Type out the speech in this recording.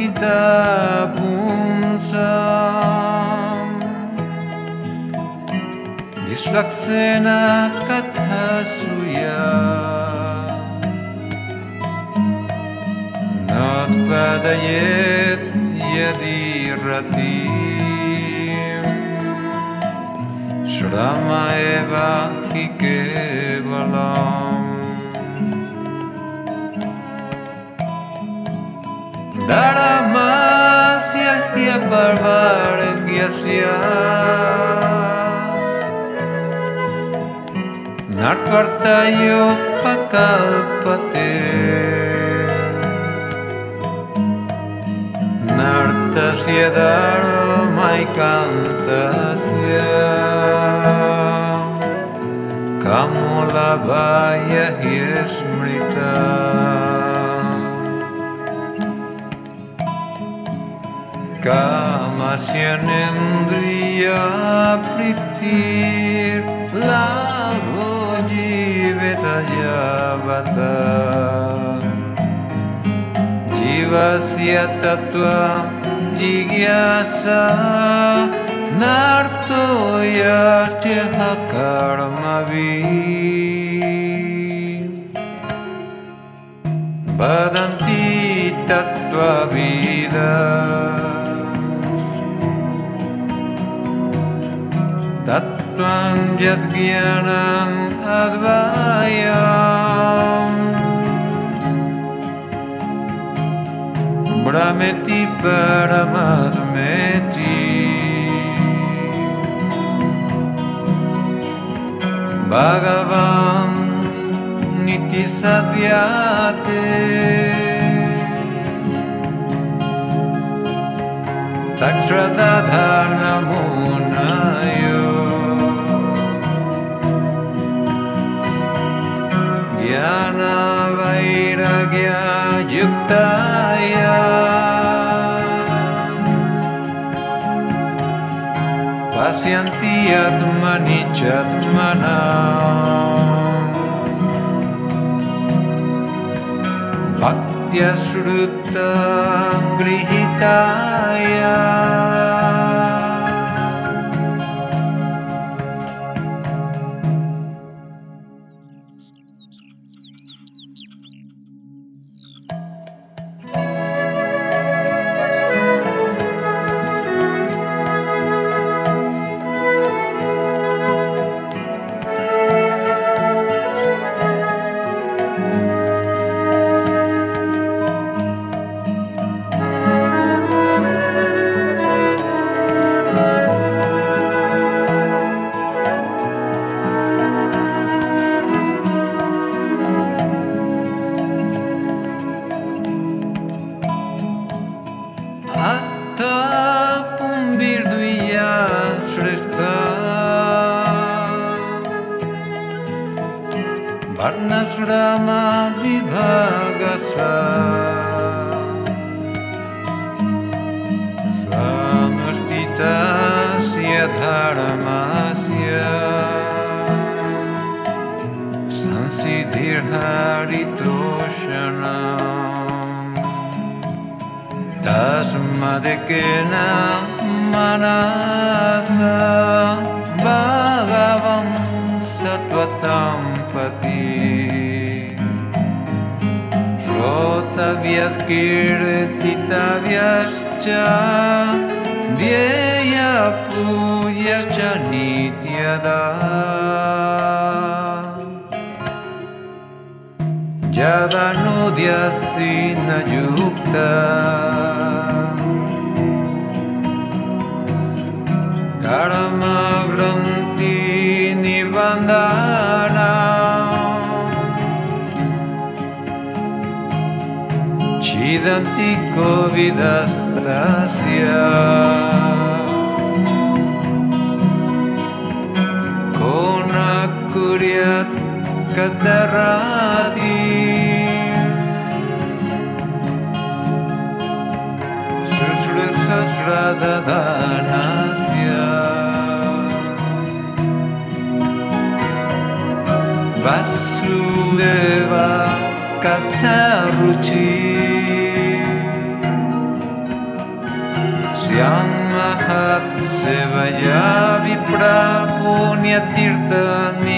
sita punsam Distraksena kathasuya Natpadayet yadi ratim Shrama eva hi kevalam Dharamasya hya parvargyasya Nartvartayo pakalpate Nartasya dharmaikantasya Kamolabhaya hi smrita Kamasya nendriya pritir labho jiveta javata Jivasya tattva jigyasa narto yastya karmavi Vadanti tattva vida Tattvam jadgyanam advayam Brahmeti paramadmeti Bhagavan niti sadyate Takshradadhana munayo Jnana vairagya yuktaya Pasyanti atmani chatmanam Bhaktya shrutta grihitaya Varnashrama vibhagasa Svanushtitasya dharmasya Sansidhirharitoshanam Tasmadekena manasa Bhagavam sattvatam Shrotavyas kirtitavyascha Dhyeya puryascha nityada Yadanudyasi na yukta Karma granti nibandhana Chidantiko vidastasya Kona kuryat kadarati Sushrusasradadhanasya Vasudeva Katharuchi Jaya Vipra Punya Tirtha